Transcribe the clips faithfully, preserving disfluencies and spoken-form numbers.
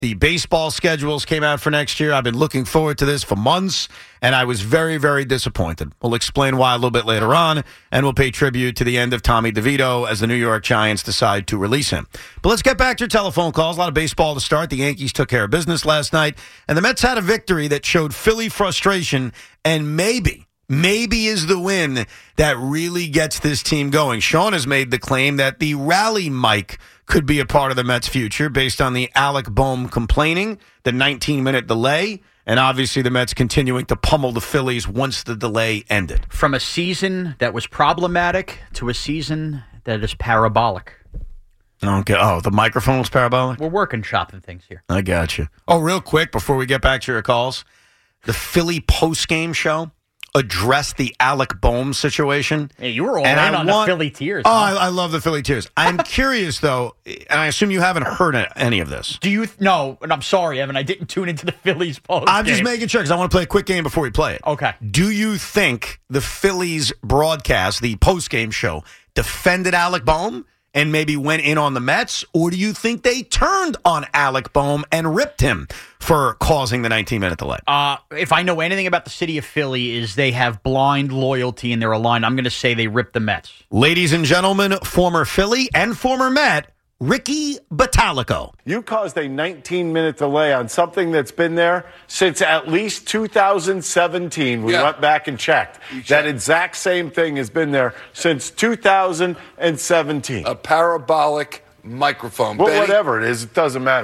The baseball schedules came out for next year. I've been looking forward to this for months, and I was very, very disappointed. We'll explain why a little bit later on, and we'll pay tribute to the end of Tommy DeVito as the New York Giants decide to release him. But let's get back to your telephone calls. A lot of baseball to start. The Yankees took care of business last night, and the Mets had a victory that showed Philly frustration, and maybe, maybe is the win that really gets this team going. Sean has made the claim that the rally mic could be a part of the Mets' future based on the Alec Bohm complaining, the nineteen-minute delay, and obviously the Mets continuing to pummel the Phillies once the delay ended. From a season that was problematic to a season that is parabolic. Okay. Oh, the microphone was parabolic? We're working shopping things here. I got you. Oh, real quick, before we get back to your calls, the Philly post-game show addressed the Alec Bohm situation. Hey, you were all and in I on want, the Philly tears. Oh, huh? I, I love the Philly tears. I'm curious, though, and I assume you haven't heard any of this. Do you? Th- no, and I'm sorry, Evan. I didn't tune into the Phillies post. I'm just making sure because I want to play a quick game before we play it. Okay. Do you think the Phillies broadcast, the post-game show, defended Alec Bohm and maybe went in on the Mets? Or do you think they turned on Alec Bohm and ripped him for causing the nineteen-minute delay? Uh, if I know anything about the city of Philly, is they have blind loyalty and they're aligned. I'm going to say they ripped the Mets. Ladies and gentlemen, former Philly and former Met, Ricky Bottalico. You caused a nineteen-minute delay on something that's been there since at least two thousand seventeen. We Yeah. went back and checked. checked. That exact same thing has been there since two thousand seventeen. A parabolic microphone. Well, Benny, whatever it is, it doesn't matter.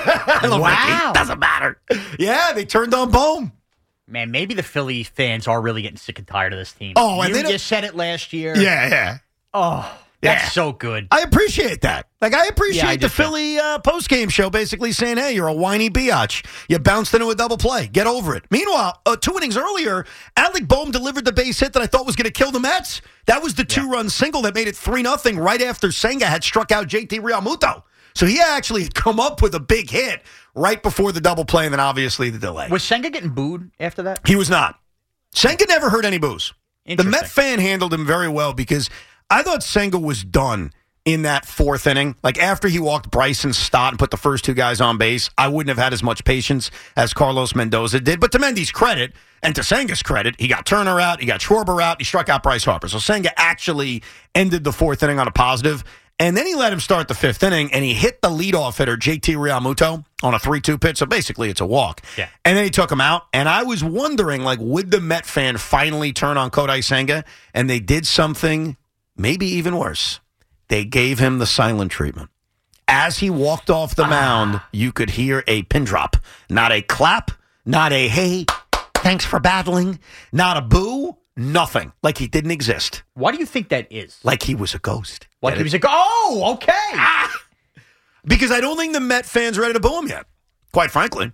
I love Wow. Ricky. Doesn't matter. Yeah, they turned on Bohm. Man, maybe the Philly fans are really getting sick and tired of this team. Oh, and you they don't- just said it last year. Yeah, yeah. Oh, that's Yeah. so good. I appreciate that. Like, I appreciate Yeah, I the do too. Philly uh, post-game show basically saying, hey, you're a whiny biatch. You bounced into a double play. Get over it. Meanwhile, uh, two innings earlier, Alec Bohm delivered the base hit that I thought was going to kill the Mets. That was the two-run single that made it three nothing right after Senga had struck out J T Realmuto. So he actually had come up with a big hit right before the double play and then obviously the delay. Was Senga getting booed after that? He was not. Senga never heard any boos. The Interesting. Met fan handled him very well because I thought Senga was done in that fourth inning. Like after he walked Bryson Stott and put the first two guys on base, I wouldn't have had as much patience as Carlos Mendoza did. But to Mendy's credit and to Senga's credit, he got Turner out, he got Schwarber out, he struck out Bryce Harper. So Senga actually ended the fourth inning on a positive. And then he let him start the fifth inning, and he hit the leadoff hitter, J T Realmuto, on a three two pitch. So basically, it's a walk. Yeah. And then he took him out. And I was wondering, like, would the Met fan finally turn on Kodai Senga? And they did something maybe even worse. They gave him the silent treatment. As he walked off the mound, you could hear a pin drop. Not a clap, not a, hey, thanks for battling, not a boo, nothing. Like he didn't exist. Why do you think that is? Like he was a ghost. Like Get he it? was like, oh, okay. Because I don't think the Met fans are ready to boo him yet, quite frankly.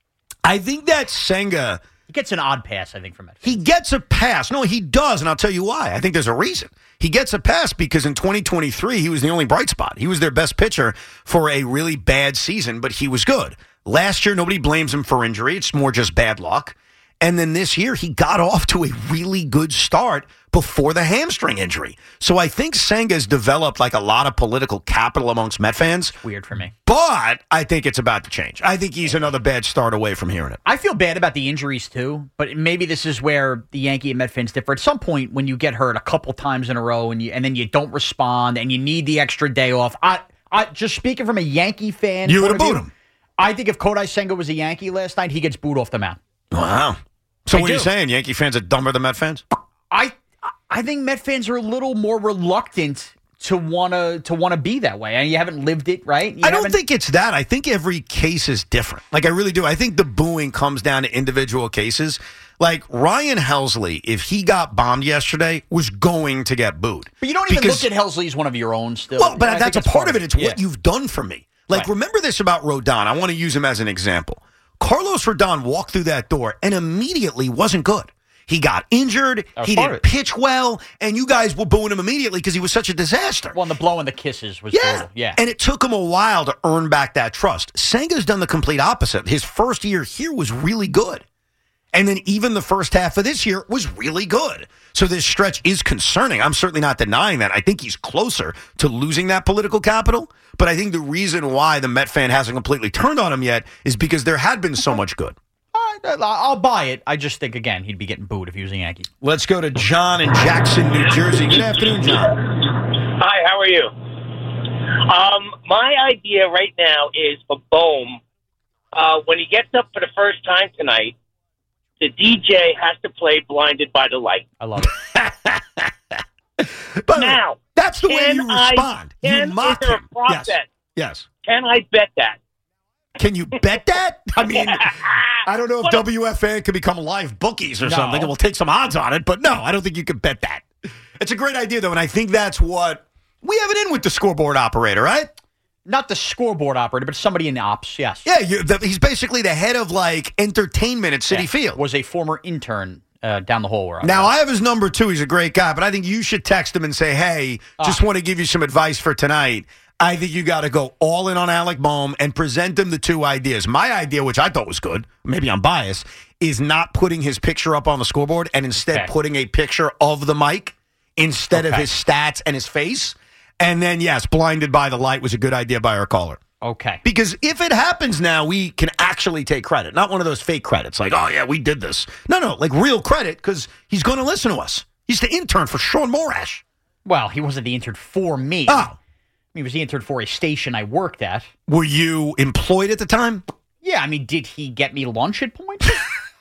I think that Senga, He gets an odd pass, I think, from it. he gets a pass. No, he does, and I'll tell you why. I think there's a reason. He gets a pass because in twenty twenty-three, he was the only bright spot. He was their best pitcher for a really bad season, but he was good. Last year, nobody blames him for injury. It's more just bad luck. And then this year, he got off to a really good start before the hamstring injury. So I think Senga's developed like a lot of political capital amongst Met fans. Weird for me. But I think it's about to change. I think he's another bad start away from hearing it. I feel bad about the injuries, too, but maybe this is where the Yankee and Met fans differ. At some point, when you get hurt a couple times in a row and you and then you don't respond and you need the extra day off, I, I just speaking from a Yankee fan You point would have of booed view, him. I think if Kodai Senga was a Yankee last night, he gets booed off the mound. Wow. So I what are you do. saying? Yankee fans are dumber than Met fans? I I think Met fans are a little more reluctant to wanna to wanna be that way, and you haven't lived it, right? You I don't haven't- think it's that. I think every case is different. Like, I really do. I think the booing comes down to individual cases. Like, Ryan Helsley, if he got bombed yesterday, was going to get booed. But you don't even Because- look at Helsley as one of your own still. Well, but I that's think a part of it. It's Yeah. what you've done for me. Like, Right. remember this about Rodon. I want to use him as an example. Carlos Rodon walked through that door and immediately wasn't good. He got injured. That was He part didn't of it. pitch well. And you guys were booing him immediately because he was such a disaster. Well, and the blow and the kisses was Yeah. brutal. Yeah. And it took him a while to earn back that trust. Senga's done the complete opposite. His first year here was really good. And then even the first half of this year was really good. So this stretch is concerning. I'm certainly not denying that. I think he's closer to losing that political capital. But I think the reason why the Met fan hasn't completely turned on him yet is because there had been so much good. I'll buy it. I just think, again, he'd be getting booed if he was a Yankee. Let's go to John in Jackson, New Jersey. Good afternoon, John. Hi, how are you? Um, my idea right now is for Bohm, uh, when he gets up for the first time tonight, the D J has to play Blinded by the Light. I love it. But Now, that's the way you I, respond. can, You mock is there him. a prop Yes. bet? Yes. Can I bet that? Can you bet that? I mean, I don't know if What? W F A could become live bookies or No. something, and we'll take some odds on it. But no, I don't think you can bet that. It's a great idea, though, and I think that's what we have it in with the scoreboard operator, right? Not the scoreboard operator, but somebody in ops, yes. Yeah, you, the, he's basically the head of, like, entertainment at City Yeah. Field. Was a former intern uh, down the hall where I Now, was. I have his number, too. He's a great guy, but I think you should text him and say, hey, just Ah. want to give you some advice for tonight. I think you got to go all in on Alec Bohm and present him the two ideas. My idea, which I thought was good, maybe I'm biased, is not putting his picture up on the scoreboard and instead Okay. putting a picture of the mic instead of Okay. his stats and his face. And then, yes, Blinded by the Light was a good idea by our caller. Okay. Because if it happens now, we can actually take credit. Not one of those fake credits like, oh, yeah, we did this. No, no, like real credit because he's going to listen to us. He's the intern for Sean Morash. Well, he wasn't the intern for me. Oh, He was the intern for a station I worked at. were you employed at the time? Yeah, I mean, did he get me lunch at points?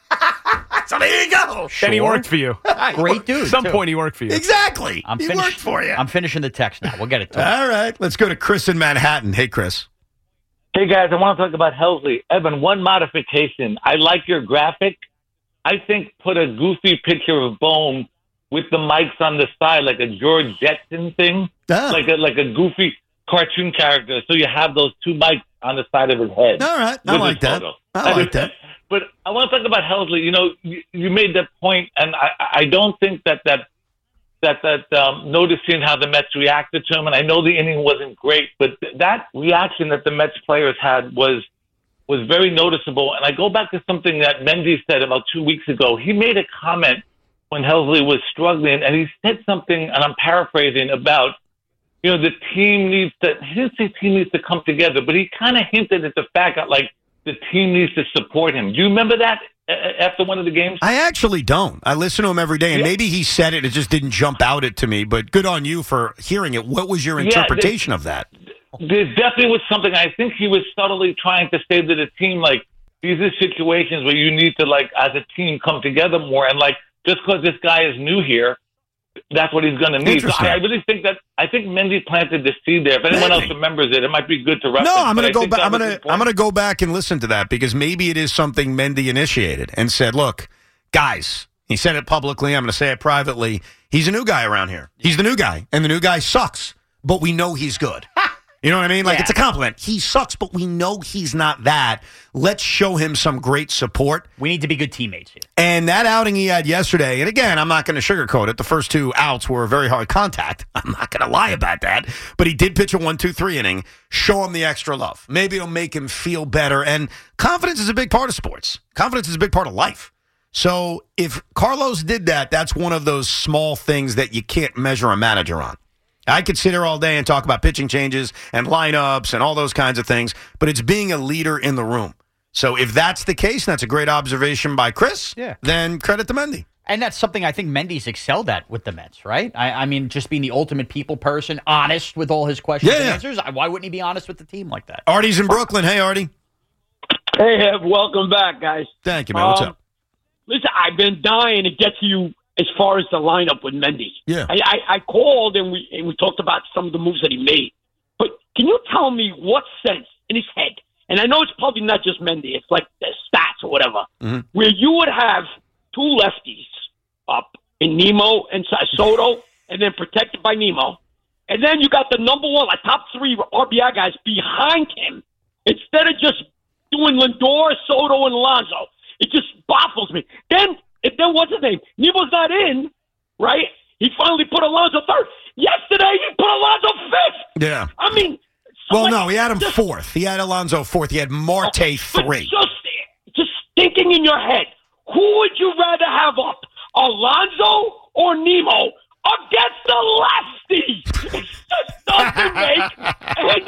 So there you go. Then he worked for you. Great dude. At some too. point, he worked for you. Exactly. I'm he finish- worked for you. I'm finishing the text now. We'll get it to him. All right. Let's go to Chris in Manhattan. Hey, Chris. Hey, guys, I want to talk about Helsley. Evan, one modification. I like your graphic. I think put a goofy picture of Bohm with the mics on the side, like a George Jetson thing, Ah. like a like a goofy cartoon character. So you have those two mics on the side of his head. All right. I with like his that. photo. I like that. But I want to talk about Helsley. You know, you, you made that point, and I, I don't think that that that that um, noticing how the Mets reacted to him, and I know the inning wasn't great, but th- that reaction that the Mets players had was was very noticeable. And I go back to something that Mendy said about two weeks ago. He made a comment when Helsley was struggling, and he said something, and I'm paraphrasing, about, you know, the team needs to, he didn't say team needs to come together, but he kind of hinted at the fact that, like, the team needs to support him. Do you remember that uh, after one of the games? I actually don't. I listen to him every day, and Yeah. maybe he said it. It just didn't jump out at to me, but good on you for hearing it. What was your Yeah, interpretation of that? There definitely was something. I think he was subtly trying to say to the team, like, these are situations where you need to, like, as a team, come together more. And, like, just because this guy is new here, that's what he's going to need. So Interesting. I, I really think that, I think Mendy planted the seed there. If anyone Maybe. else remembers it, it might be good to reference. No, I'm but going I to go think back. that I'm was going his to point. I'm going to go back and listen to that because maybe it is something Mendy initiated and said, "Look, guys." He said it publicly. I'm going to say it privately. He's a new guy around here. He's the new guy, and the new guy sucks, but we know he's good. You know what I mean? Like, Yeah. it's a compliment. He sucks, but we know he's not that. Let's show him some great support. We need to be good teammates here. And that outing he had yesterday, and again, I'm not going to sugarcoat it. The first two outs were very hard contact. I'm not going to lie about that. But he did pitch a one two three inning. Show him the extra love. Maybe it'll make him feel better. And confidence is a big part of sports. Confidence is a big part of life. So if Carlos did that, that's one of those small things that you can't measure a manager on. I could sit here all day and talk about pitching changes and lineups and all those kinds of things, but it's being a leader in the room. So if that's the case, and that's a great observation by Chris, Yeah. then credit to Mendy. And that's something I think Mendy's excelled at with the Mets, right? I, I mean, just being the ultimate people person, honest with all his questions Yeah, and yeah. answers. Why wouldn't he be honest with the team like that? Artie's in Brooklyn. Hey, Artie. Hey, Ev, welcome back, guys. Thank you, man. What's Um, up? Listen, I've been dying to get to you as far as the lineup with Mendy. Yeah. I, I, I called and we and we talked about some of the moves that he made. But can you tell me what sense in his head, and I know it's probably not just Mendy, it's like the stats or whatever, Mhm. where you would have two lefties up in Nemo and Soto, and then protected by Nemo. And then you got the number one, like top three R B I guys behind him, instead of just doing Lindor, Soto, and Alonso. It just baffles me. Then, if then what's his name? Nemo's not in, right? He finally put Alonso third. Yesterday, he put Alonso fifth. Yeah. I mean, so Well, like, no, he had him just- fourth. He had Alonso fourth. He had Marte but three. Just, just thinking in your head, who would you rather have up, Alonso or Nemo against the lefties? It just doesn't make any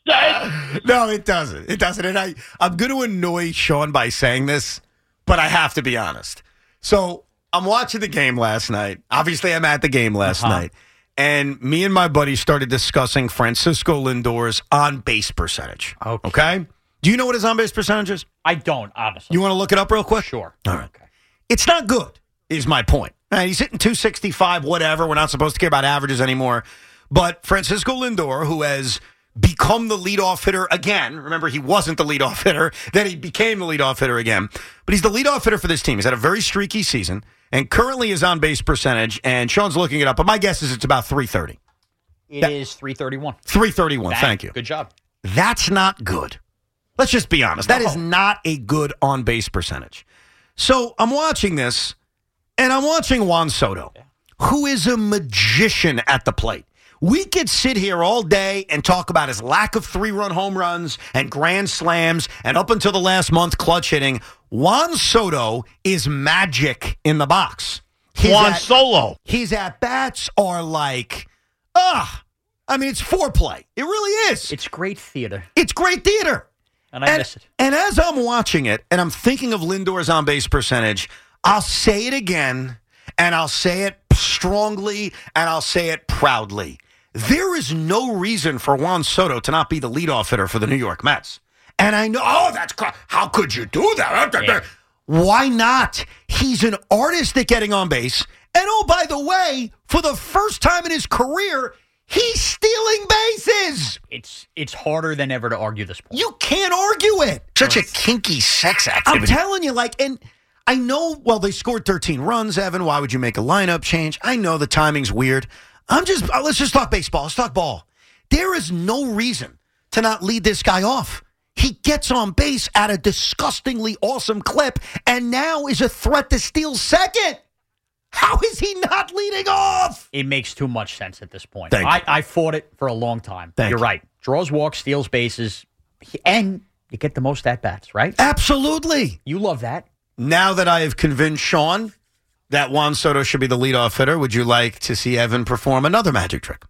said. No, it doesn't. It doesn't. And I, I'm going to annoy Sean by saying this, but I have to be honest. So I'm watching the game last night. Obviously, I'm at the game last Uh-huh. night. And me and my buddy started discussing Francisco Lindor's on-base percentage. Okay. Okay? Do you know what his on-base percentage is? I don't, honestly. You want to look it up real quick? Sure. All right. Okay. It's not good, is my point. Uh, he's hitting two sixty-five, whatever. We're not supposed to care about averages anymore. But Francisco Lindor, who has become the leadoff hitter again. Remember, he wasn't the leadoff hitter. Then he became the leadoff hitter again. But he's the leadoff hitter for this team. He's had a very streaky season. And currently his on-base percentage, and Sean's looking it up, but my guess is it's about three thirty. It That- is three thirty-one. three thirty-one, Bang. thank you. Good job. That's not good. Let's just be honest. That is not a good on-base percentage. So I'm watching this, and I'm watching Juan Soto, who is a magician at the plate. We could sit here all day and talk about his lack of three-run home runs and grand slams, and up until the last month, clutch hitting. Juan Soto is magic in the box. His Juan at- Solo. His at-bats are like, ah, I mean, it's foreplay. It really is. It's great theater, It's great theater. and I and, miss it. And as I'm watching it, and I'm thinking of Lindor's on-base percentage, I'll say it again, and I'll say it strongly, and I'll say it proudly. There is no reason for Juan Soto to not be the leadoff hitter for the New York Mets. And I know, oh, that's cr- how could you do that? Yeah. Why not? He's an artist at getting on base. And oh, by the way, for the first time in his career, he's stealing bases. It's it's harder than ever to argue this point. You can't argue it. Such a kinky sex I'm activity. telling you, like, and I know, well, they scored thirteen runs, Evan. Why would you make a lineup change? I know the timing's weird. I'm just, uh, let's just talk baseball. Let's talk ball. There is no reason to not lead this guy off. He gets on base at a disgustingly awesome clip and now is a threat to steal second. How is he not leading off? It makes too much sense at this point. Thank I, you. I fought it for a long time. Thank You're you. right. Draws walks, steals bases, and you get the most at-bats, right? Absolutely. You love that. Now that I have convinced Sean that Juan Soto should be the leadoff hitter, would you like to see Evan perform another magic trick?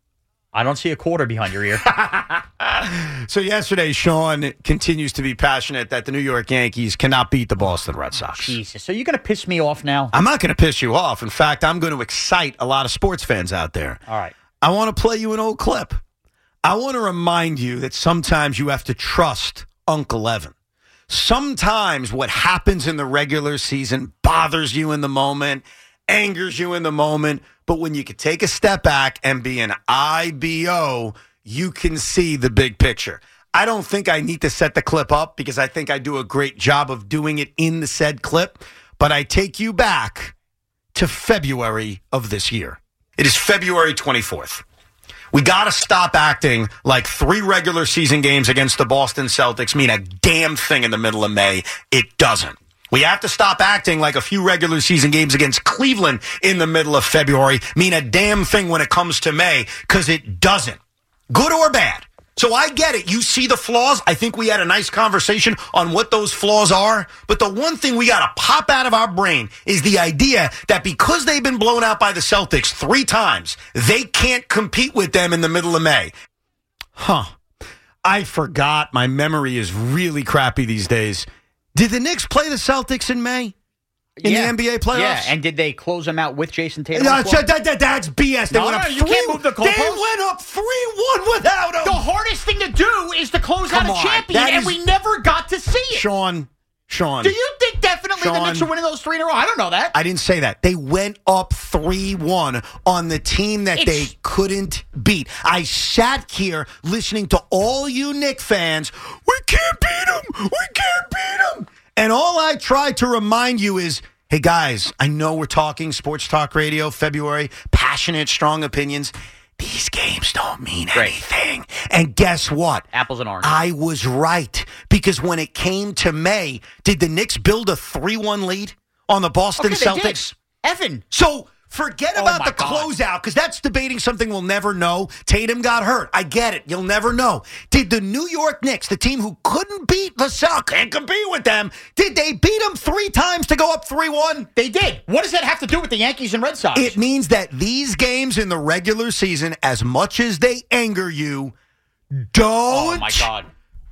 I don't see a quarter behind your ear. So yesterday, Sean continues to be passionate that the New York Yankees cannot beat the Boston Red Sox. Jesus. So you're going to piss me off now? I'm not going to piss you off. In fact, I'm going to excite a lot of sports fans out there. All right. I want to play you an old clip. I want to remind you that sometimes you have to trust Uncle Evan. Sometimes what happens in the regular season bothers you in the moment, angers you in the moment, but when you can take a step back and be an I B O, you can see the big picture. I don't think I need to set the clip up because I think I do a great job of doing it in the said clip, but I take you back to February of this year. It is February twenty-fourth. We got to stop acting like three regular season games against the Boston Celtics mean a damn thing in the middle of May. It doesn't. We have to stop acting like a few regular season games against Cleveland in the middle of February mean a damn thing when it comes to May, because it doesn't. Good or bad. So I get it. You see the flaws. I think we had a nice conversation on what those flaws are. But the one thing we got to pop out of our brain is the idea that because they've been blown out by the Celtics three times, they can't compete with them in the middle of May. Huh. I forgot. My memory is really crappy these days. Did the Knicks play the Celtics in May? In Yeah. the N B A playoffs? Yeah, and did they close them out with Jason Tatum? No, as well? that, that, that's B S. They No, went no, up you three, can't move the They goalposts. went up three one without him. The hardest thing to do is to close Come out a on, champion, that and is- we never got to see it. Sean, Sean. Do you think definitely the Sean. Knicks are winning those three in a row? I don't know that. I didn't say that. They went up three one on the team that It's- they couldn't beat. I sat here listening to all you Knick fans. We can't beat them. We can't beat them. And all I tried to remind you is, hey, guys, I know we're talking sports talk radio, February, passionate, strong opinions. These games don't mean Great. anything. And guess what? Apples and oranges. I was right, because when it came to May, did the Knicks build a three one lead on the Boston Okay, they Celtics? did. Evan. So forget Oh, about my the God. closeout, because that's debating something we'll never know. Tatum got hurt. I get it. You'll never know. Did the New York Knicks, the team who couldn't beat the Celtics, can't compete with them, did they beat them three times to go up three one? They did. What does that have to do with the Yankees and Red Sox? It means that these games in the regular season, as much as they anger you, Don't. Oh, my God.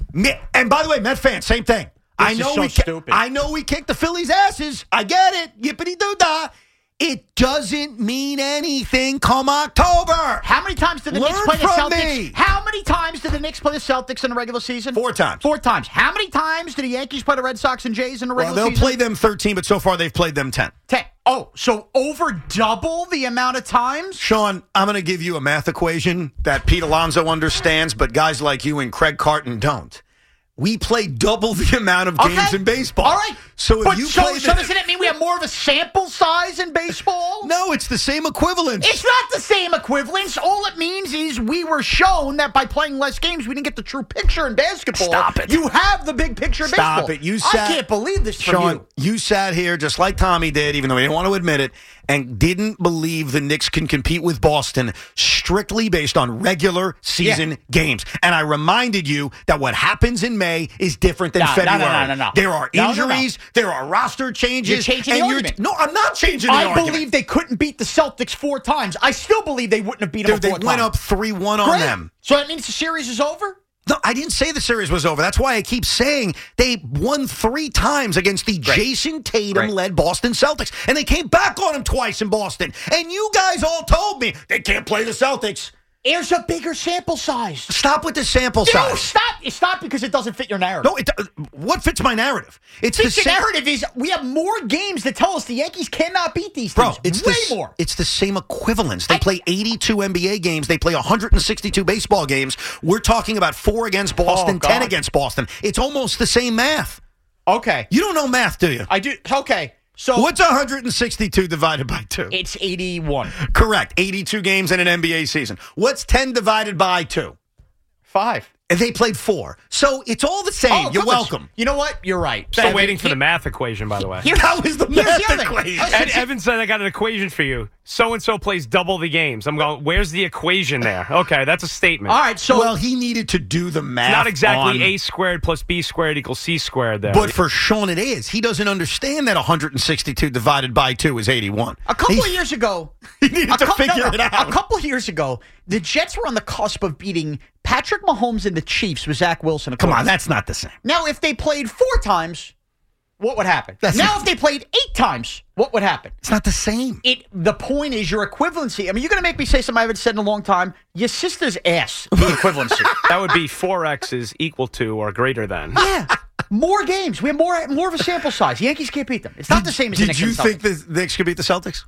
And by the way, Met fans, same thing. I know is so we ki- stupid. I know we kicked the Phillies' asses. I get it. Yippity doo dah. It doesn't mean anything come October. How many times did the Learn Knicks play the from Celtics? me. How many times did the Knicks play the Celtics in the regular season? Four times. Four times. How many times did the Yankees play the Red Sox and Jays in the Well, regular they'll season? play them thirteen, but so far they've played them ten. Ten. Oh, so over double the amount of times? Sean, I'm going to give you a math equation that Pete Alonso understands, but guys like you and Craig Carton don't. We play double the amount of games Okay. in baseball. All right. So if but you so, play so the- doesn't it mean we have more of a sample size in baseball? No, it's the same equivalence. It's not the same equivalence. All it means is we were shown that by playing less games, we didn't get the true picture in basketball. Stop it. You have the big picture in Stop baseball. it. You I sat- can't believe this from Sean, you. you sat here just like Tommy did, even though he didn't want to admit it, and didn't believe the Knicks can compete with Boston strictly based on regular season Yeah. games. And I reminded you that what happens in May is different than No, no, no, February. no, no, no. There are No, no, no. injuries. There are roster changes. You're changing the and you're argument. No, I'm not changing the I argument. believe they couldn't beat the Celtics four times. I still believe they wouldn't have beat them Dude, they four went times. up three one on Great. them. So that means the series is over? No, I didn't say the series was over. That's why I keep saying they won three times against the Great. Jason Tatum-led Boston Celtics. And they came back on them twice in Boston. And you guys all told me they can't play the Celtics. There's a bigger sample size. Stop with the sample No, size. stop. Stop because it doesn't fit your narrative. No, it, uh, what fits my narrative? It's Fits the your same. narrative is we have more games that tell us the Yankees cannot beat these Bro, teams. it's way the, s- more. It's the same equivalence. They I- play eighty-two N B A games. They play one hundred sixty-two baseball games. We're talking about four against Boston, Oh, ten God. against Boston. It's almost the same math. Okay. You don't know math, do you? I do. Okay. So What's one hundred sixty-two divided by two? it's eighty-one. Correct. eighty-two games in an N B A season. What's ten divided by two? Five. And they played four. So it's all the same. Oh, You're goodness. welcome. You know what? You're right. Still Evan, waiting for here- the math equation, by the way. Here, That was the here's math the other thing. equation. Listen, Ed, Evan said, I got an equation for you. So-and-so plays double the games. I'm going, where's the equation there? Okay, that's a statement. All right. So well, he needed to do the math. It's not exactly on- A squared plus B squared equals C squared there. But for Sean, it is. He doesn't understand that one hundred sixty-two divided by two is eighty-one. a couple He- of years ago, He needed a to cou- figure no, no, it out. A couple of years ago, the Jets were on the cusp of beating Patrick Mahomes and the Chiefs with Zach Wilson. Come on, that's not the same. Now, if they played four times, what would happen? That's now, not- if they played eight times, what would happen? It's not the same. It. The point is your equivalency. I mean, you're going to make me say something I haven't said in a long time. Your sister's ass, the equivalency. that would be four x is equal to or greater than. Yeah. More games. We have more more of a sample size. Yankees can't beat them. It's not the same as the Did Knicks you and the think Celtics. the Knicks could beat the Celtics?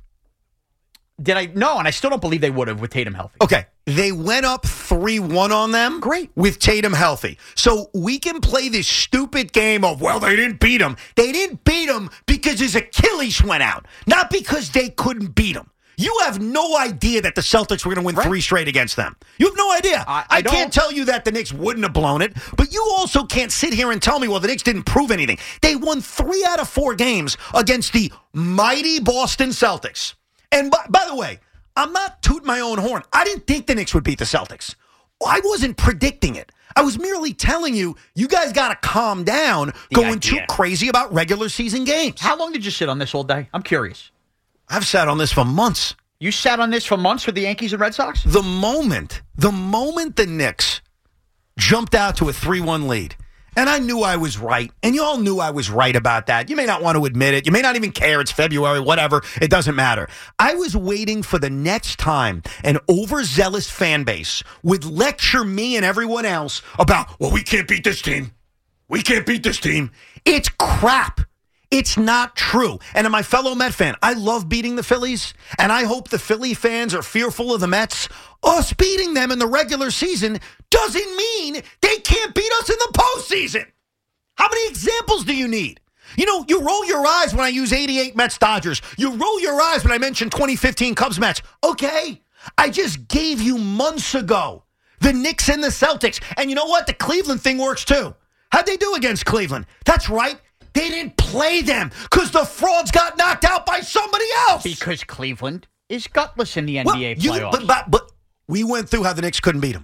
Did I? No, and I still don't believe they would have with Tatum healthy. Okay, they went up three one on them. Great. With Tatum healthy. So we can play this stupid game of, well, they didn't beat him. They didn't beat him because his Achilles went out, not because they couldn't beat him. You have no idea that the Celtics were going to win Right. three straight against them. You have no idea. I- I can't don't. tell you that the Knicks wouldn't have blown it, but you also can't sit here and tell me, well, the Knicks didn't prove anything. They won three out of four games against the mighty Boston Celtics. And by, by the way, I'm not tooting my own horn. I didn't think the Knicks would beat the Celtics. I wasn't predicting it. I was merely telling you, you guys got to calm down going too idea. crazy about regular season games. How long did you sit on this all day? I'm curious. I've sat on this for months. You sat on this for months with the Yankees and Red Sox? The moment, the moment the Knicks jumped out to a three one lead, and I knew I was right, and you all knew I was right about that. You may not want to admit it. You may not even care. It's February, whatever. It doesn't matter. I was waiting for the next time an overzealous fan base would lecture me and everyone else about, well, we can't beat this team. We can't beat this team. It's crap. It's not true. And to my fellow Met fan, I love beating the Phillies, and I hope the Philly fans are fearful of the Mets. Us beating them in the regular season doesn't mean they can't beat us in the postseason. How many examples do you need? You know, you roll your eyes when I use eighty-eight Mets Dodgers. You roll your eyes when I mention twenty fifteen Cubs Mets. Okay, I just gave you months ago the Knicks and the Celtics. And you know what? The Cleveland thing works too. How'd they do against Cleveland? That's right. They didn't play them because the frauds got knocked out by somebody else. Because Cleveland is gutless in the N Well, B A you- playoffs. but, but, but we went through how the Knicks couldn't beat them.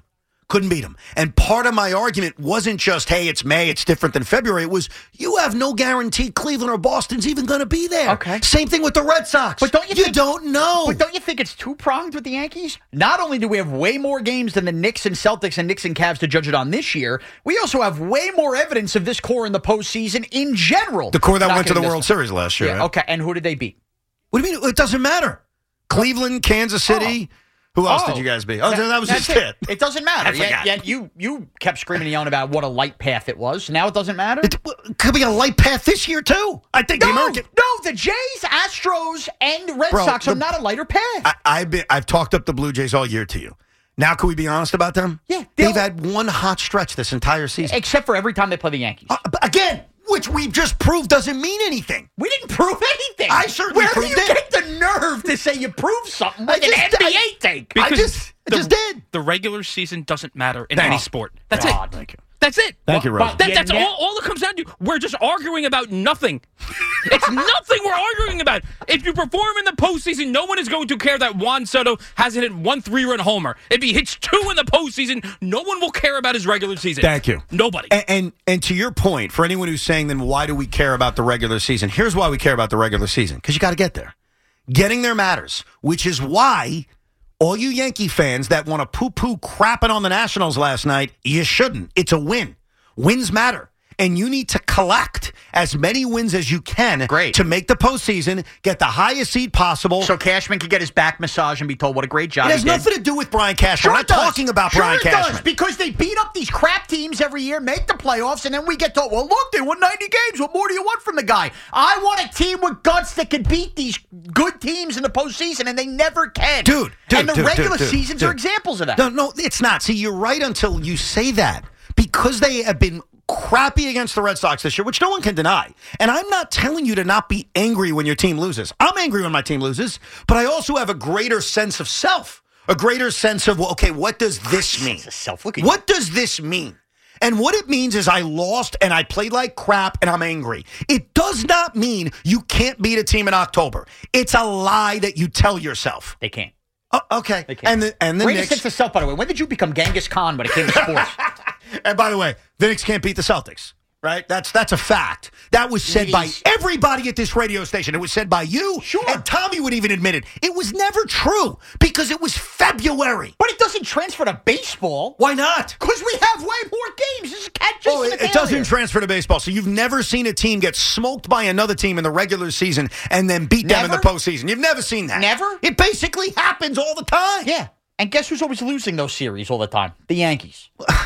Couldn't beat them. And part of my argument wasn't just, hey, it's May, it's different than February. It was, you have no guarantee Cleveland or Boston's even going to be there. Okay. Same thing with the Red Sox. But don't you you think, don't know. But don't you think it's two-pronged with the Yankees? Not only do we have way more games than the Knicks and Celtics and Knicks and Cavs to judge it on this year, we also have way more evidence of this core in the postseason in general. The core that Not went to the getting World this- Series last year. Yeah, right? okay, and who did they beat? What do you mean? It doesn't matter. Cleveland, Kansas City. Oh. Who else Oh. did you guys beat? Oh, That- that was that's just it. it. It doesn't matter. I Yeah, forgot. yeah, you you kept screaming and yelling about what a light path it was. Now it doesn't matter. It could be a light path this year, too. I think no, the American. no, the Jays, Astros, and Red Bro, Sox are the- not a lighter path. I, I've been, I've talked up the Blue Jays all year to you. Now, can we be honest about them? Yeah, They've they'll- had one hot stretch this entire season. Except for every time they play the Yankees. Uh, but again, which we've just proved doesn't mean anything. We didn't prove anything. I certainly Where proved do you it. get the nerve to say you proved something I with an just- N B A I- take? I Because just, I the- just did. The regular season doesn't matter in Thank any you. sport. That's God. it. Thank you. That's it. Thank you, But- Rosie. but- That, Yeah, that's yeah. all, all it comes down to. We're just arguing about nothing. It's nothing we're arguing about. If you perform in the postseason, no one is going to care that Juan Soto hasn't hit one three-run homer. If he hits two in the postseason, no one will care about his regular season. Thank you. Nobody. And, and and to your point, for anyone who's saying, then why do we care about the regular season? Here's why we care about the regular season. Because you got to get there. Getting there matters, which is why all you Yankee fans that want to poo-poo crapping on the Nationals last night, you shouldn't. It's a win. Wins matter. And you need to collect as many wins as you can Great. to make the postseason, get the highest seed possible. So Cashman could get his back massage and be told what a great job it has he did. nothing to do with Brian Cashman. Sure We're it not does. talking about sure Brian it Cashman. does, because they beat up these crap teams every year, make the playoffs, and then we get told, well, look, they won ninety games. What more do you want from the guy? I want a team with guts that can beat these good teams in the postseason, and they never can. Dude, dude, And the dude, regular dude, dude, seasons dude. are examples of that. No, no, it's not. See, you're right until you say that. Because they have been crappy against the Red Sox this year, which no one can deny. And I'm not telling you to not be angry when your team loses. I'm angry when my team loses, but I also have a greater sense of self, a greater sense of, well, okay, what does this mean? Sense of self. Look at What does this mean? And what it means is I lost and I played like crap and I'm angry. It does not mean you can't beat a team in October. It's a lie that you tell yourself. They can't. Oh, okay. They can't. And the, and the Great Knicks. sense of self, by the way. When did you become Genghis Khan when it came to sports? And by the way, the Knicks can't beat the Celtics, right? That's that's a fact. That was said by Please. everybody at this radio station. It was said by you. Sure. And Tommy would even admit it. It was never true because it was February. But it doesn't transfer to baseball. Why not? Because we have way more games. This is catch Oh, it, it doesn't transfer to baseball. So you've never seen a team get smoked by another team in the regular season and then beat them in the Never? postseason. You've never seen that. Never? It basically happens all the time. Yeah. And guess who's always losing those series all the time? The Yankees.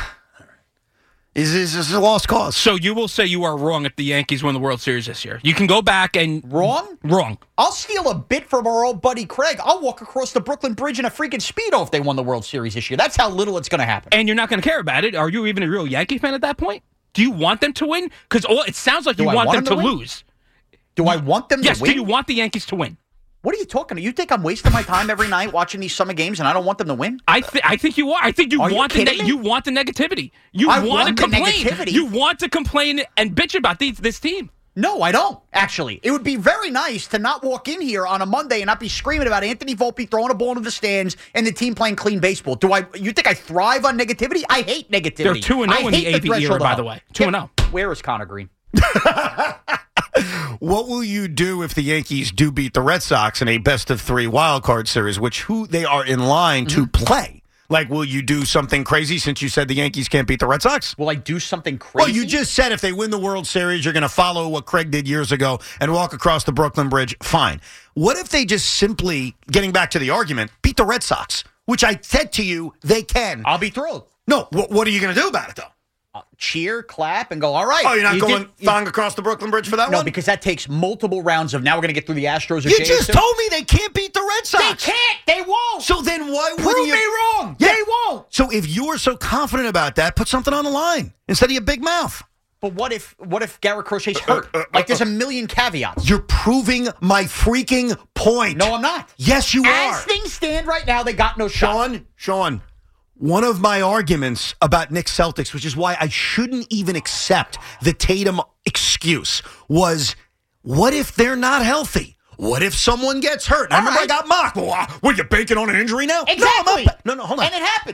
Is this is a lost cause? So you will say you are wrong if the Yankees win the World Series this year. You can go back and Wrong? wrong. I'll steal a bit from our old buddy Craig. I'll walk across the Brooklyn Bridge in a freaking Speedo if they won the World Series this year. That's how little it's going to happen. And you're not going to care about it. Are you even a real Yankee fan at that point? Do you want them to win? Because it sounds like Do you I want, want them to, them to win? lose. Do I want them Yes. to win? Do you want the Yankees to win? What are you talking about? You think I'm wasting my time every night watching these summer games and I don't want them to win? I th- I think you are. I think you Are you want the kidding me? you want the negativity. You I want, want to the complain. negativity. You want to complain and bitch about these, this team. No, I don't, actually. It would be very nice to not walk in here on a Monday and not be screaming about Anthony Volpe throwing a ball into the stands and the team playing clean baseball. Do I? You think I thrive on negativity? I hate negativity. They're two and I zero in the hate A B era, threshold by of- the way. Two and zero. Where is Connor Green? What will you do if the Yankees do beat the Red Sox in a best of three wild card series, which who they are in line Mm-hmm. to play? Like, will you do something crazy since you said the Yankees can't beat the Red Sox? Will I do something crazy? Well, you just said if they win the World Series, you're going to follow what Craig did years ago and walk across the Brooklyn Bridge. Fine. What if they just simply, getting back to the argument, beat the Red Sox, which I said to you they can? I'll be thrilled. No, what, what are you going to do about it, though? Uh, cheer, clap, and go, all right. Oh, you're not You going did- you- thong across the Brooklyn Bridge for that No, one? because that takes multiple rounds of now we're going to get through the Astros or You Jays. just told me they can't beat the Red Sox. They can't. They won't. So then why Prove wouldn't you? me wrong. Yeah. They won't. So if you're so confident about that, put something on the line instead of your big mouth. But what if what if Garrett Crochet's hurt? Like there's a million caveats. You're proving my freaking point. No, I'm not. Yes, you As are. things stand right now, they got no shot. Sean, Sean, one of my arguments about Knicks Celtics, which is why I shouldn't even accept the Tatum excuse, was what if they're not healthy? What if someone gets hurt? And I All remember right. I got mocked. Well, uh, what, you banking on an injury now? Exactly. No, I'm not. No, no, hold on. And it happened.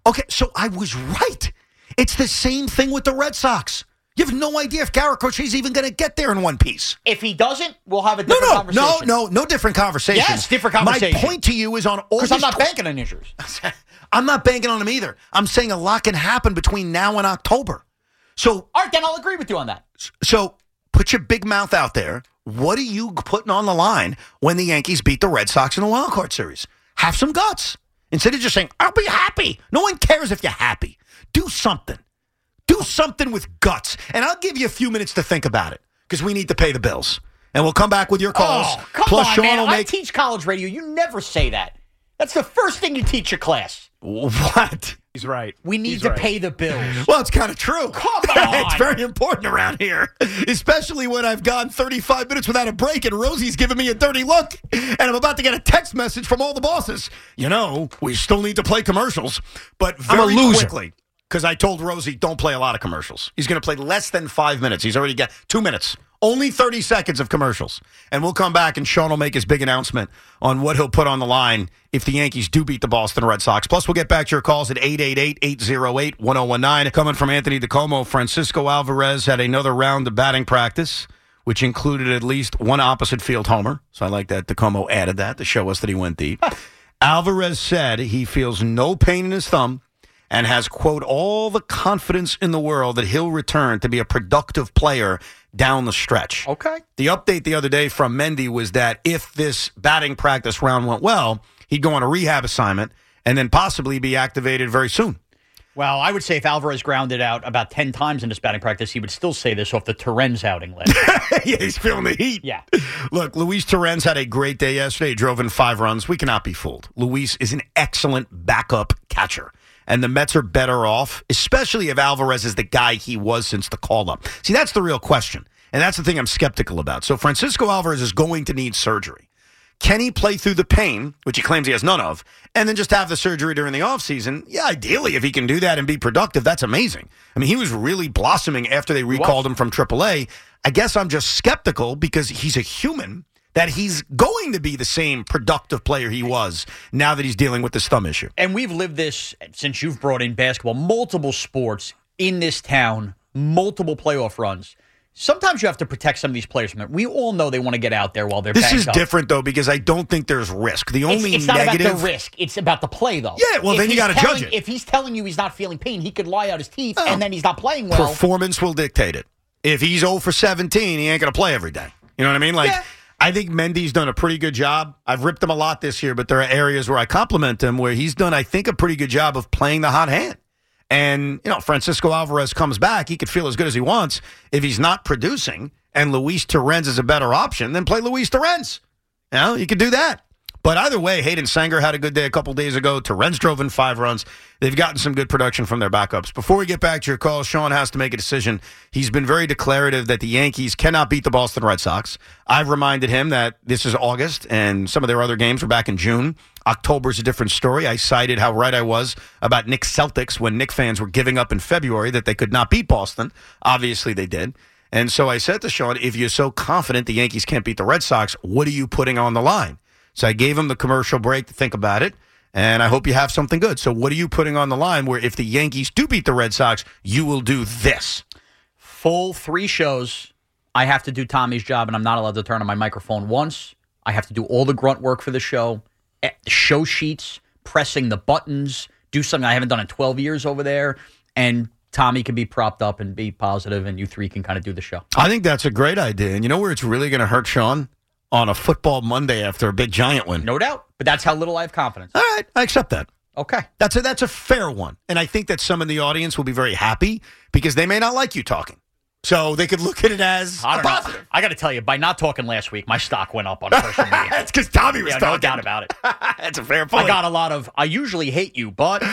Okay, so I was right. It's the same thing with the Red Sox. You have no idea if Garrett Crochet's even going to get there in one piece. If he doesn't, we'll have a No, different no, conversation. no, no, no different conversation. Yes, different conversation. My point to you is on all Because these I'm not tw- banking on injuries. I'm not banking on him either. I'm saying a lot can happen between now and October. So, All right, then I'll agree with you on that. so put your big mouth out there. What are you putting on the line when the Yankees beat the Red Sox in the wild card series? Have some guts. Instead of just saying, I'll be happy. No one cares if you're happy. Do something. Do something with guts. And I'll give you a few minutes to think about it because we need to pay the bills. And we'll come back with your calls. Oh, come Plus, on, Sean man. will I make... teach college radio. You never say that. That's the first thing you teach your class. What? He's right. We need He's to right. pay the bills. Well, it's kind of true. Come on. It's very important around here, especially when I've gone thirty-five minutes without a break and Rosie's giving me a dirty look and I'm about to get a text message from all the bosses. You know, we still need to play commercials, but very I'm a loser. quickly, because I told Rosie, don't play a lot of commercials. He's going to play less than five minutes. He's already got two minutes. Only thirty seconds of commercials. And we'll come back and Sean will make his big announcement on what he'll put on the line if the Yankees do beat the Boston Red Sox. Plus, we'll get back to your calls at eight eight eight, eight oh eight, one oh one nine. Coming from Anthony DeComo, Francisco Alvarez had another round of batting practice, which included at least one opposite field homer. So I like that DeComo added that to show us that he went deep. Alvarez said he feels no pain in his thumb and has, quote, all the confidence in the world that he'll return to be a productive player down the stretch. Okay. The update the other day from Mendy was that if this batting practice round went well, he'd go on a rehab assignment and then possibly be activated very soon. Well, I would say if Alvarez grounded out about ten times in this batting practice, he would still say this off the Torrens outing last night. Yeah, he's feeling the heat. Yeah. Look, Luis Torrens had a great day yesterday. He drove in five runs. We cannot be fooled. Luis is an excellent backup catcher. And the Mets are better off, especially if Alvarez is the guy he was since the call-up. See, that's the real question. And that's the thing I'm skeptical about. So Francisco Alvarez is going to need surgery. Can he play through the pain, which he claims he has none of, and then just have the surgery during the offseason? Yeah, ideally, if he can do that and be productive, that's amazing. I mean, he was really blossoming after they recalled him from triple A. I guess I'm just skeptical because he's a human that he's going to be the same productive player he was now that he's dealing with this thumb issue. And we've lived this since you've brought in basketball, multiple sports in this town, multiple playoff runs. Sometimes you have to protect some of these players from it. We all know they want to get out there while they're This banged is up. different, though, because I don't think there's risk. The only it's, it's not negative... about the risk. It's about the play, though. Yeah, well, If then you he's got to telling- judge it. If he's telling you he's not feeling pain, he could lie out his teeth, Oh. and then he's not playing well. Performance will dictate it. If he's oh for seventeen, he ain't going to play every day. You know what I mean? Like, Yeah. I think Mendy's done a pretty good job. I've ripped him a lot this year, but there are areas where I compliment him where he's done, I think, a pretty good job of playing the hot hand. And, you know, Francisco Alvarez comes back. He could feel as good as he wants. If he's not producing and Luis Torrens is a better option, then play Luis Torrens. You know, you could do that. But either way, Hayden Sanger had a good day a couple days ago. Torrens drove in five runs. They've gotten some good production from their backups. Before we get back to your call, Sean has to make a decision. He's been very declarative that the Yankees cannot beat the Boston Red Sox. I've reminded him that this is August, and some of their other games were back in June. October's a different story. I cited how right I was about Knicks Celtics when Knicks fans were giving up in February that they could not beat Boston. Obviously, they did. And so I said to Sean, if you're so confident the Yankees can't beat the Red Sox, what are you putting on the line? So I gave him the commercial break to think about it, and I hope you have something good. So what are you putting on the line where if the Yankees do beat the Red Sox, you will do this? Full three shows. I have to do Tommy's job, and I'm not allowed to turn on my microphone once. I have to do all the grunt work for the show, eh, show sheets, pressing the buttons, do something I haven't done in twelve years over there, and Tommy can be propped up and be positive, and you three can kind of do the show. I think that's a great idea. And you know where it's really going to hurt Sean? On a football Monday after a big Giant win. No doubt. But that's how little I have confidence. All right, I accept that. Okay. That's a, that's a fair one. And I think that some in the audience will be very happy because they may not like you talking. So they could look at it as I a don't know. positive. I got to tell you, by not talking last week, my stock went up on social media. That's because Tommy was Yeah, talking. no doubt about it. That's a fair point. I got a lot of, I usually hate you, but...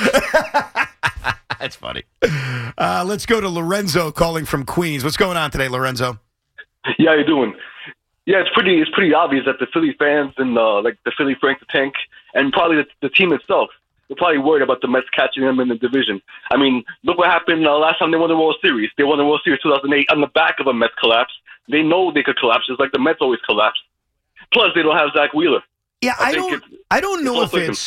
That's funny. Uh, let's go to Lorenzo calling from Queens. What's going on today, Lorenzo? Yeah, how you doing? Yeah, it's pretty. It's pretty obvious that the Philly fans and uh, like the Philly Frank the Tank, and probably the, the team itself, they're probably worried about the Mets catching them in the division. I mean, look what happened uh, last time they won the World Series. They won the World Series two thousand eight on the back of a Mets collapse. They know they could collapse, just like the Mets always collapse. Plus, they don't have Zach Wheeler. Yeah, I, I think don't. it's- I don't know all if thinking. it's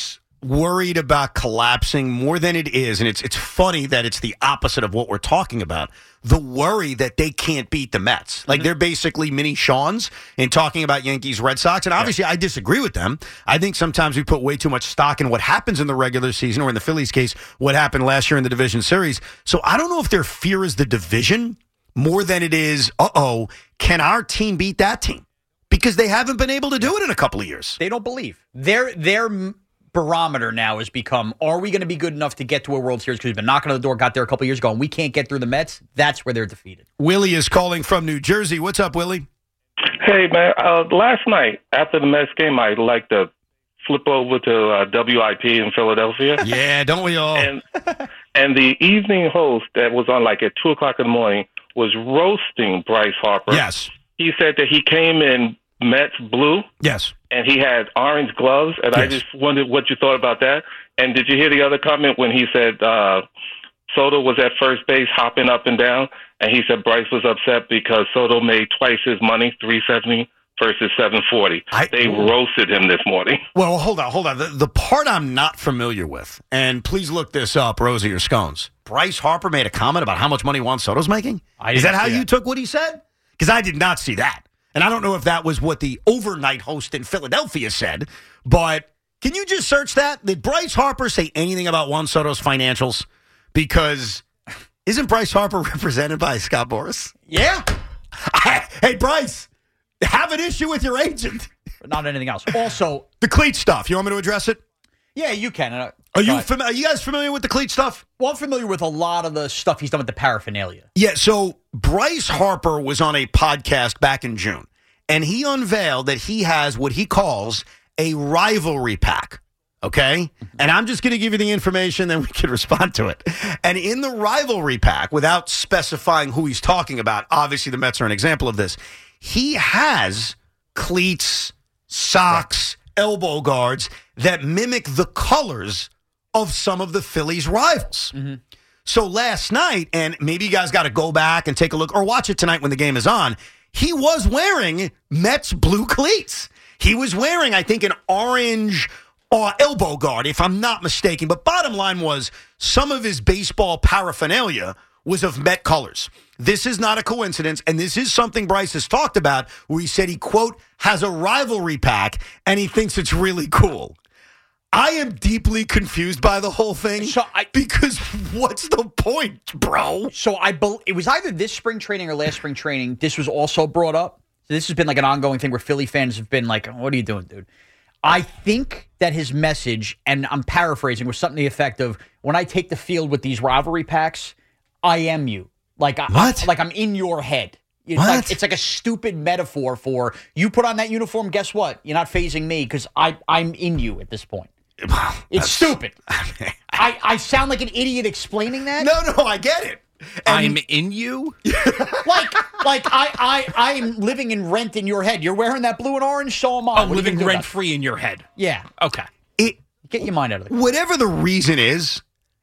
worried about collapsing more than it is, and it's it's funny that it's the opposite of what we're talking about. The worry that they can't beat the Mets. Like, they're basically mini Shawns in talking about Yankees, Red Sox. And obviously, yeah. I disagree with them. I think sometimes we put way too much stock in what happens in the regular season, or in the Phillies' case, what happened last year in the division series. So I don't know if their fear is the division more than it is, uh-oh, can our team beat that team? Because they haven't been able to do it in a couple of years. They don't believe. Their, their barometer now has become, are we going to be good enough to get to a World Series? Because we've been knocking on the door, got there a couple of years ago, and we can't get through the Mets. That's where they're defeated. Willie is calling from New Jersey. What's up, Willie? Hey, man. Uh, last night, after the Mets game, I'd like to flip over to uh, W I P in Philadelphia. Yeah, don't we all? And, and the evening host that was on like at two o'clock in the morning was roasting Bryce Harper. Yes. He said that he came in Mets blue. Yes. And he had orange gloves, and yes. I just wondered what you thought about that. And did you hear the other comment when he said uh, Soto was at first base hopping up and down, and he said Bryce was upset because Soto made twice his money, three seventy versus seven forty. I, they roasted him this morning. Well, hold on, hold on. The, the part I'm not familiar with, and please look this up, Rosie or Scones. Bryce Harper made a comment about how much money Juan Soto's making? I Is that how that. you took what he said? Because I did not see that. And I don't know if that was what the overnight host in Philadelphia said, but can you just search that? Did Bryce Harper say anything about Juan Soto's financials? Because isn't Bryce Harper represented by Scott Boras? Yeah. I, hey, Bryce, have an issue with your agent. But not anything else. Also, the cleat stuff. You want me to address it? Yeah, you can. Uh, are you fam- are you guys familiar with the cleat stuff? Well, I'm familiar with a lot of the stuff he's done with the paraphernalia. Yeah, so Bryce Harper was on a podcast back in June, and he unveiled that he has what he calls a rivalry pack, okay? And I'm just going to give you the information, then we can respond to it. And in the rivalry pack, without specifying who he's talking about, obviously the Mets are an example of this, he has cleats, socks, elbow guards that mimic the colors of some of the Phillies' rivals. Mm-hmm. So last night, and maybe you guys got to go back and take a look, or watch it tonight when the game is on, he was wearing Mets blue cleats. He was wearing, I think, an orange uh, elbow guard, if I'm not mistaken. But bottom line was, some of his baseball paraphernalia was of Met colors. This is not a coincidence, and this is something Bryce has talked about, where he said he, quote, has a rivalry pack, and he thinks it's really cool. I am deeply confused by the whole thing, so I, because what's the point, bro? So I be, it was either this spring training or last spring training, this was also brought up. So this has been like an ongoing thing where Philly fans have been like, what are you doing, dude? I think that his message, and I'm paraphrasing, was something to the effect of, when I take the field with these rivalry packs, I am you. Like, I, what? I, like I'm in your head. It's what? like, it's like a stupid metaphor for, you put on that uniform, guess what? You're not phasing me because I'm in you at this point. Wow, it's stupid. I, mean, I, I sound like an idiot explaining that? No, no, I get it. And I'm in you? like, like I, I, I'm living in rent in your head. You're wearing that blue and orange, so am I. I'm living rent free in your head. Yeah. Okay. It, Get your mind out of it. Whatever the reason is,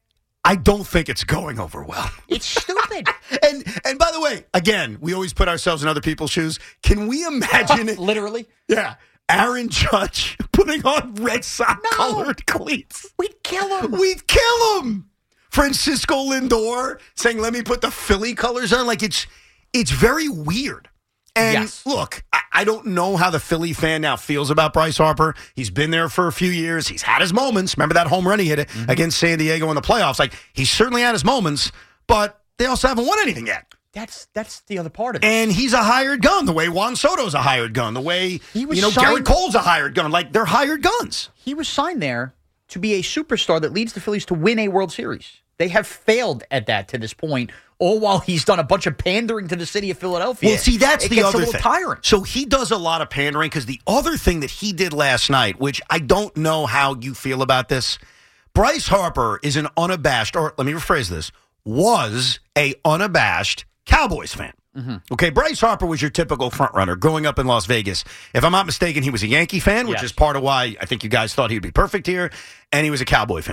I don't think it's going over well. It's stupid. and and by the way, again, we always put ourselves in other people's shoes. Can we imagine it? Literally? Yeah. Aaron Judge putting on Red Sox no. colored cleats. We'd kill him. We'd kill him. Francisco Lindor saying, let me put the Philly colors on. Like, it's it's very weird. And yes. look, I, I don't know how the Philly fan now feels about Bryce Harper. He's been there for a few years. He's had his moments. Remember that home run he hit it mm-hmm. against San Diego in the playoffs? Like, he's certainly had his moments, but they also haven't won anything yet. That's that's the other part of it. And he's a hired gun, the way Juan Soto's a hired gun, the way, he was you know, signed, Garrett Cole's a hired gun. Like, they're hired guns. He was signed there to be a superstar that leads the Phillies to win a World Series. They have failed at that to this point, all while he's done a bunch of pandering to the city of Philadelphia. Well, see, that's it the gets other a little thing. Tiring. So he does a lot of pandering, because the other thing that he did last night, which I don't know how you feel about this, Bryce Harper is an unabashed, or let me rephrase this, was a unabashed Cowboys fan. Mm-hmm. Okay, Bryce Harper was your typical front runner growing up in Las Vegas. If I'm not mistaken, he was a Yankee fan, which yes. is part of why I think you guys thought he would be perfect here, and he was a Cowboy fan.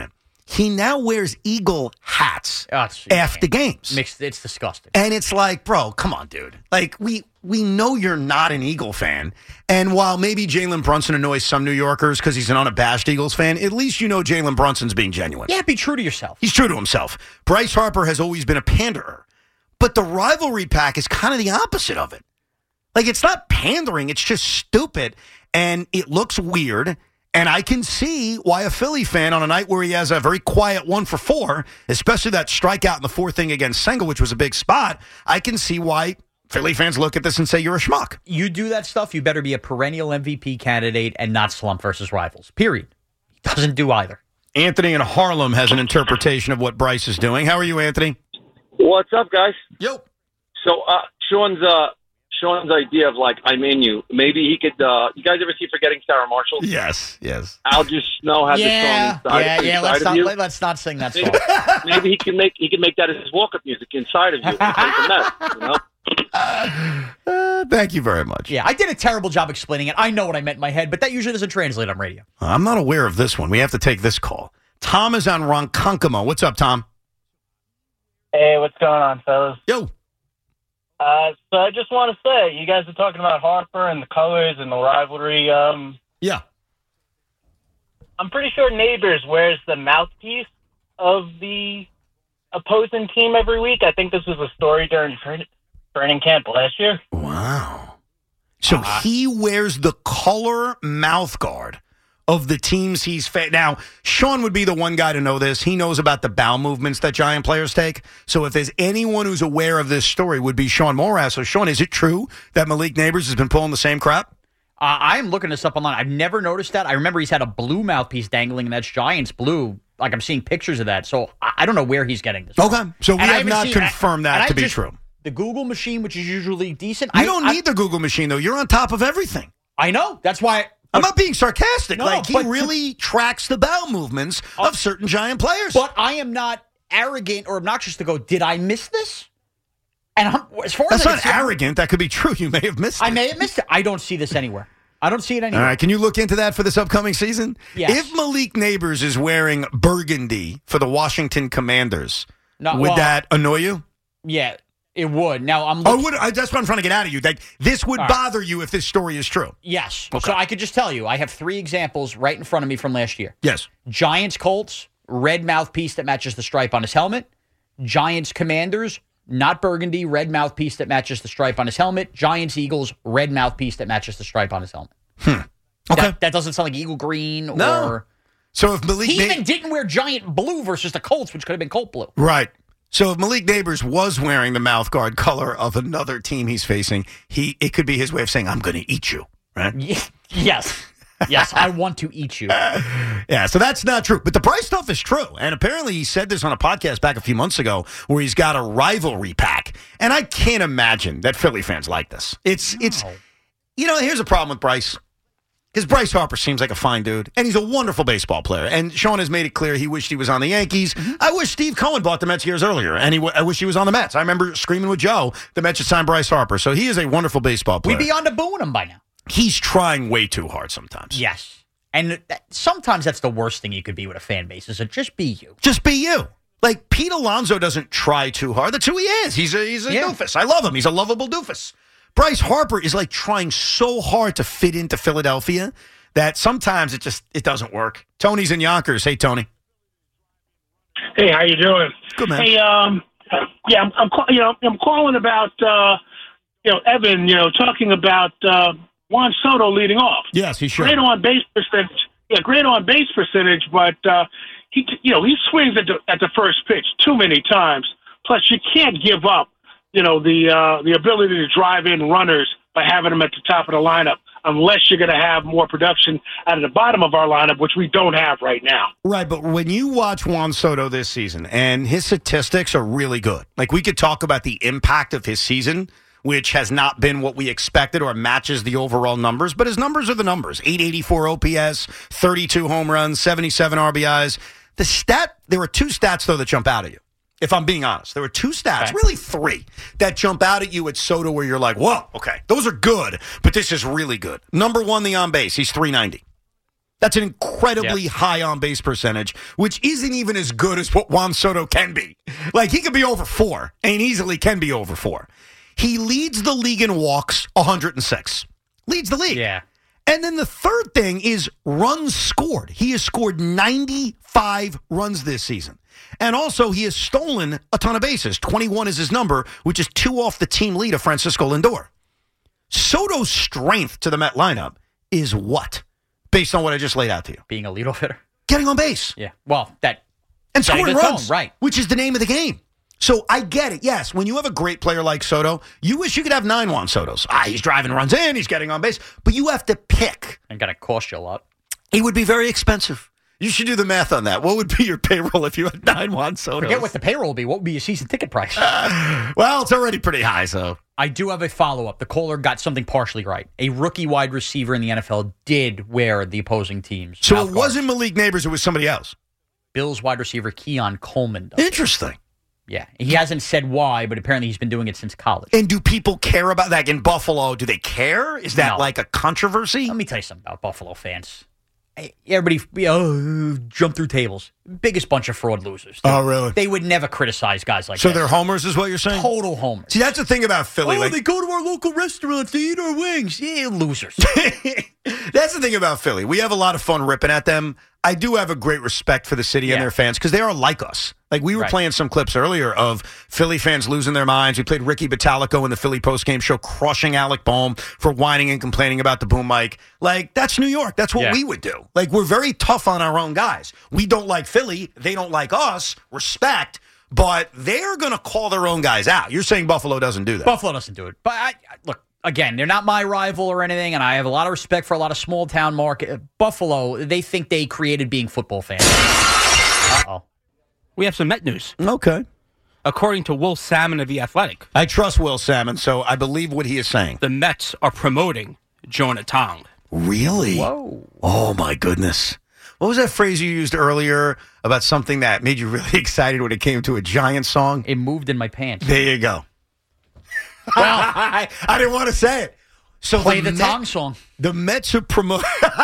he now wears Eagle hats Oh, it's after games. Mixed, it's disgusting. And it's like, bro, come on, dude. Like, we we know you're not an Eagle fan. And while maybe Jalen Brunson annoys some New Yorkers because he's an unabashed Eagles fan, at least you know Jalen Brunson's being genuine. Yeah, be true to yourself. He's true to himself. Bryce Harper has always been a panderer. But the rivalry pack is kind of the opposite of it. Like, it's not pandering. It's just stupid. And it looks weird. And I can see why a Philly fan on a night where he has a very quiet one for four, especially that strikeout in the fourth inning against Sengel, which was a big spot, I can see why Philly fans look at this and say you're a schmuck. You do that stuff, you better be a perennial M V P candidate and not slump versus rivals. Period. He doesn't do either. Anthony in Harlem has an interpretation of what Bryce is doing. How are you, Anthony? What's up, guys? Yo. So, uh, Sean's uh, Sean's idea of like I'm in you. Maybe he could. Uh, you guys ever see Forgetting Sarah Marshall? Yes, yes. I'll just know how yeah, the song inside, yeah, yeah. inside Let's of not you. let, let's not sing that song. Maybe, maybe he can make he can make that his walk-up music inside of you. It's a mess, you know? Uh, thank you very much. Yeah, I did a terrible job explaining it. I know what I meant in my head, but that usually doesn't translate on radio. I'm not aware of this one. We have to take this call. Tom is on Ronkonkoma. What's up, Tom? Hey, what's going on, fellas? Yo. Uh, so I just want to say, you guys are talking about Harper and the colors and the rivalry. Um, yeah. I'm pretty sure Neighbors wears the mouthpiece of the opposing team every week. I think this was a story during tra- training camp last year. Wow. So uh, he wears the color mouth guard of the teams he's fa- now. Sean would be the one guy to know this. He knows about the bowel movements that Giant players take. So if there's anyone who's aware of this story, would be Sean Morass. So Sean, is it true that Malik Neighbors has been pulling the same crap? Uh, I am looking this up online. I've never noticed that. I remember he's had a blue mouthpiece dangling, and that's Giants blue. Like, I'm seeing pictures of that. So I, I don't know where he's getting this. Okay. From. So we and have not seen, confirmed that I, to be just, true. The Google machine, which is usually decent. You I don't I, need the Google machine, though. You're on top of everything. I know. That's why. I'm not being sarcastic. No, like, he but really to, tracks the bowel movements uh, of certain Giant players. But I am not arrogant or obnoxious to go, did I miss this? And I'm, as far That's as not arrogant. That could be true. You may have missed it. I may have missed it. I don't see this anywhere. I don't see it anywhere. All right. Can you look into that for this upcoming season? Yes. If Malik Neighbors is wearing burgundy for the Washington Commanders, no, would well, that annoy you? Yeah, it would. Now, I'm looking... Oh, would, I, that's what I'm trying to get out of you. Like, this would All bother right. you if this story is true. Yes. Okay. So I could just tell you, I have three examples right in front of me from last year. Yes. Giants Colts, red mouthpiece that matches the stripe on his helmet. Giants Commanders, not burgundy, red mouthpiece that matches the stripe on his helmet. Giants Eagles, red mouthpiece that matches the stripe on his helmet. Hmm. Okay. That, that doesn't sound like Eagle Green no. or... So if Malik... He Na- even didn't wear Giant Blue versus the Colts, which could have been Colt Blue. Right. So if Malik Neighbors was wearing the mouth guard color of another team he's facing, he it could be his way of saying, I'm going to eat you, right? Yes. Yes, I want to eat you. Yeah, so that's not true. But the Bryce stuff is true. And apparently he said this on a podcast back a few months ago where he's got a rivalry pack. And I can't imagine that Philly fans like this. It's, no. it's you know, here's a problem with Bryce. Because Bryce Harper seems like a fine dude, and he's a wonderful baseball player. And Sean has made it clear he wished he was on the Yankees. Mm-hmm. I wish Steve Cohen bought the Mets years earlier, and he w- I wish he was on the Mets. I remember screaming with Joe, the Mets should sign Bryce Harper. So he is a wonderful baseball player. We'd be on to booing him by now. He's trying way too hard sometimes. Yes. And that, sometimes that's the worst thing you could be with a fan base, is to just be you. Just be you. Like, Pete Alonso doesn't try too hard. That's who he is. He's a, he's a yeah. doofus. I love him. He's a lovable doofus. Bryce Harper is like trying so hard to fit into Philadelphia that sometimes it just it doesn't work. Tony's in Yonkers. Hey, Tony. Hey, how you doing? Good, man. Hey, um, yeah, I'm, I'm you know I'm calling about uh, you know Evan, you know, talking about uh, Juan Soto leading off. Yes, he should. Great on base percentage. Yeah, great on base percentage, but uh, he you know he swings at the at the first pitch too many times. Plus, you can't give up you know the uh, the ability to drive in runners by having them at the top of the lineup, unless you're going to have more production out of the bottom of our lineup, which we don't have right now. Right, but when you watch Juan Soto this season, and his statistics are really good. Like, we could talk about the impact of his season, which has not been what we expected or matches the overall numbers, but his numbers are the numbers. eight eighty-four O P S, thirty-two home runs, seventy-seven R B Is. The stat, there are two stats, though, that jump out at you. If I'm being honest, there were two stats, okay. really three, that jump out at you at Soto where you're like, whoa, okay, those are good, but this is really good. Number one, the on base. He's three ninety. That's an incredibly Yep. high on-base percentage, which isn't even as good as what Juan Soto can be. Like, he could be over four, and easily can be over four. He leads the league in walks, one hundred six. Leads the league. Yeah. And then the third thing is runs scored. He has scored ninety-five runs this season. And also, he has stolen a ton of bases. twenty-one is his number, which is two off the team lead of Francisco Lindor. Soto's strength to the Met lineup is what? Based on what I just laid out to you. Being a leadoff hitter. Getting on base. Yeah. Well, that. And setting scoring the tone, runs. right. Which is the name of the game. So I get it. Yes, when you have a great player like Soto, you wish you could have nine Juan Sotos. Ah, he's driving runs in, he's getting on base. But you have to pick. And got to cost you a lot. It would be very expensive. You should do the math on that. What would be your payroll if you had nine Juan Sotos? Forget what the payroll would be. What would be your season ticket price? Uh, well, it's already pretty high, so. I do have a follow-up. The caller got something partially right. A rookie wide receiver in the N F L did wear the opposing team's So mouth it guard. wasn't Malik Neighbors, it was somebody else. Bills wide receiver Keon Coleman does. Interesting. Yeah. He hasn't said why, but apparently he's been doing it since college. And do people care about that? In Buffalo, do they care? Is that No. like a controversy? Let me tell you something about Buffalo fans. Hey, everybody oh, jump through tables. Biggest bunch of fraud losers. Oh, really? They would never criticize guys like So that. they're homers is what you're saying? Total homers. See, that's the thing about Philly. Oh, like, they go to our local restaurants. They eat our wings. Yeah, losers. That's the thing about Philly. We have a lot of fun ripping at them. I do have a great respect for the city and Yeah. their fans because they are like us. Like, we were Right. playing some clips earlier of Philly fans losing their minds. We played Ricky Batalico in the Philly postgame show, crushing Alec Boehm for whining and complaining about the boom mic. Like, that's New York. That's what Yeah. we would do. Like, we're very tough on our own guys. We don't like Philly. They don't like us. Respect. But they're going to call their own guys out. You're saying Buffalo doesn't do that. Buffalo doesn't do it. But I, I- look, again, they're not my rival or anything, and I have a lot of respect for a lot of small town market. Buffalo, they think they created being football fans. Uh-oh. We have some Met news. Okay. According to Will Salmon of The Athletic, I trust Will Salmon, so I believe what he is saying. the Mets are promoting Jonah Tong. Really? Whoa. Oh, my goodness. What was that phrase you used earlier about something that made you really excited when it came to a Giant song? It moved in my pants. There you go. Well, I, I didn't want to say it. So play the, Met- Tong song. The Mets are promoting.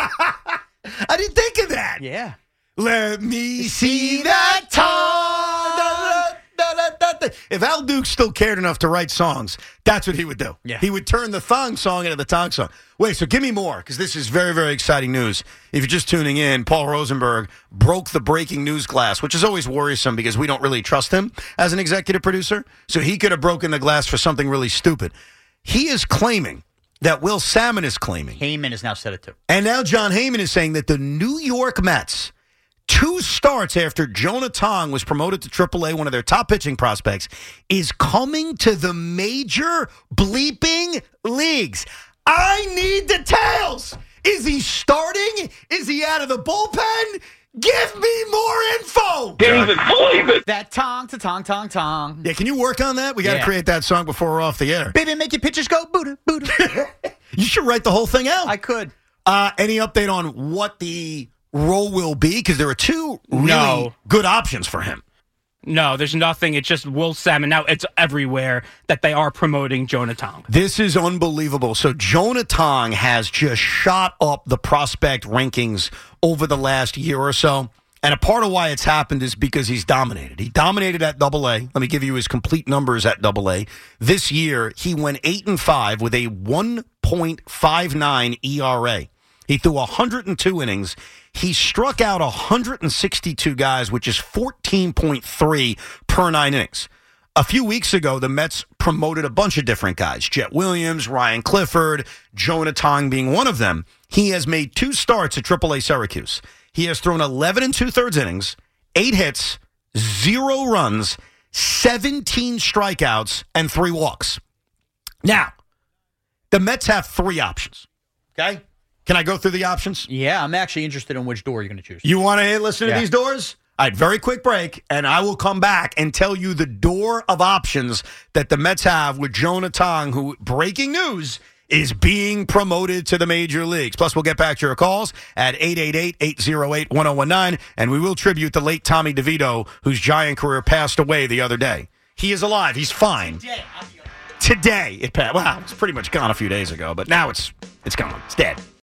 I didn't think of that. Yeah. Let me see that tongue. Da, da, da, da, da. If Al Duke still cared enough to write songs, that's what he would do. Yeah. He would turn the thong song into the tongue song. Wait, so give me more, because this is very, very exciting news. If you're just tuning in, Paul Rosenberg broke the breaking news glass, which is always worrisome because we don't really trust him as an executive producer. So he could have broken the glass for something really stupid. He is claiming that Will Salmon is claiming. Heyman has now said it too. And now John Heyman is saying that the New York Mets, two starts after Jonah Tong was promoted to triple A, one of their top pitching prospects, is coming to the major bleeping leagues. I need details. Is he starting? Is he out of the bullpen? Give me more info. Can't even believe it. That tong to tong tong tong. Yeah, can you work on that? We got to Yeah. create that song before we're off the air. Baby, make your pitches go Buddha, Buddha. You should write the whole thing out. I could. Uh, any update on what the role will be? Because there are two really No. good options for him. No, there's nothing. It's just Will Salmon. Now it's everywhere that they are promoting Jonah Tong. This is unbelievable. So Jonah Tong has just shot up the prospect rankings over the last year or so. And a part of why it's happened is because he's dominated. He dominated at double A. Let me give you his complete numbers at double A. This year, he went eight and five with a one point five nine E R A. He threw one hundred two innings. He struck out one hundred sixty-two guys, which is fourteen point three per nine innings. A few weeks ago, the Mets promoted a bunch of different guys. Jet Williams, Ryan Clifford, Jonah Tong being one of them. He has made two starts at triple A Syracuse. He has thrown eleven and two-thirds innings, eight hits, zero runs, seventeen strikeouts, and three walks. Now, the Mets have three options. Okay? Can I go through the options? Yeah, I'm actually interested in which door you're going to choose. You want to listen to Yeah. these doors? All right, very quick break, and I will come back and tell you the door of options that the Mets have with Jonah Tong, who, breaking news, is being promoted to the major leagues. Plus, we'll get back to your calls at eight eight eight, eight oh eight, one oh one nine, and we will tribute the late Tommy DeVito, whose Giant career passed away the other day. He is alive. He's fine. Today, it passed. Well, it's pretty much gone a few days ago, but now it's it's gone. It's dead.